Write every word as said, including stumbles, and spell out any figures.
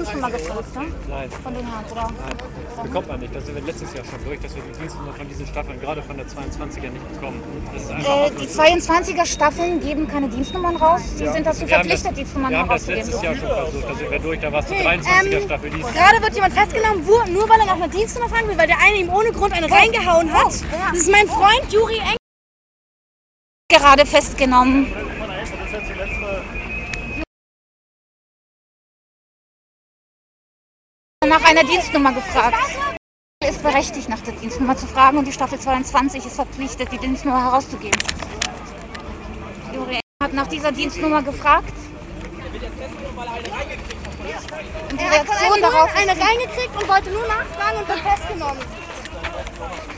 Dienstnummer gefragt, ne? Nein. Von den Herren, oder? Nein. Bekommt man nicht. Das ist letztes Jahr schon durch, dass wir die Dienstnummer von diesen Staffeln, gerade von der zweiundzwanziger, nicht bekommen. Das ist Äh, die zweiundzwanziger Staffeln geben keine Dienstnummern raus. Sie ja. sind dazu wir verpflichtet, das, Dienstnummern wir haben das herauszugeben. letztes Jahr schon versucht. Da sind wir durch. Da war es die Okay, dreiundzwanziger ähm, Staffel. Die ist Gerade wird jemand festgenommen, wo, nur weil er nach einer Dienstnummer fragen will, weil der eine ihm ohne Grund eine reingehauen hat. Das ist mein Freund Juri Eng. Gerade festgenommen. Nach einer Dienstnummer gefragt. Er ist berechtigt, nach der Dienstnummer zu fragen und die Staffel zweiundzwanzig ist verpflichtet, die Dienstnummer herauszugeben. Juri hat nach dieser Dienstnummer gefragt. Und die Er hat von Reaktion einem darauf Mann eine reingekriegt und wollte nur nachfragen und wird festgenommen.